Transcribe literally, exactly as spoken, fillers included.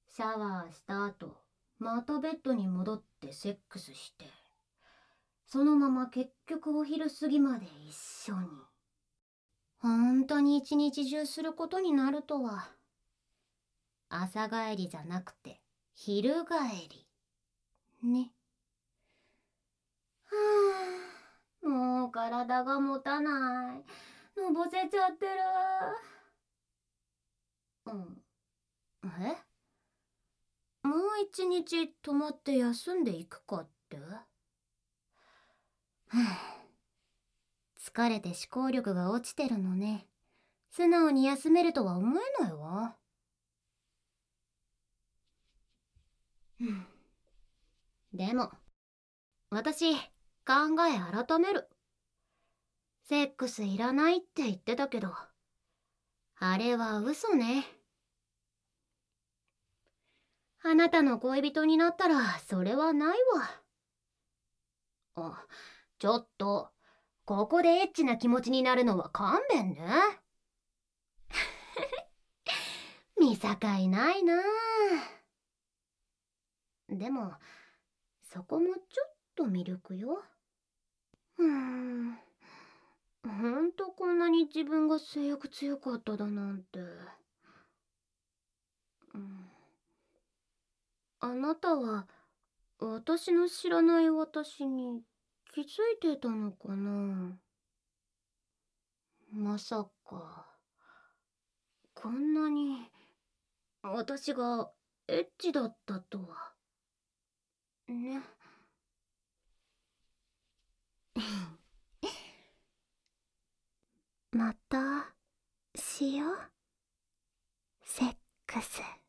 シャワーした後、またベッドに戻ってセックスして、そのまま結局お昼過ぎまで一緒に。本当に一日中することになるとは。朝帰りじゃなくて昼帰りね。はあ、もう体が持たない。のぼせちゃってる。うん。え、もう一日泊まって休んでいくかって。はあ、疲れて思考力が落ちてるのね。素直に休めるとは思えないわ。うん。でも私、考え改める。セックスいらないって言ってたけど、あれは嘘ね。あなたの恋人になったらそれはないわ。あ、ちょっと、ここでエッチな気持ちになるのは勘弁ね。見境ないな。でもそこもちょっと魅力よ。うーん、ほんとこんなに自分が性欲強かっただなんて。うん、あなたは私の知らない私に気づいてたのかな。まさかこんなに私がエッチだったとはね。またしようセックス。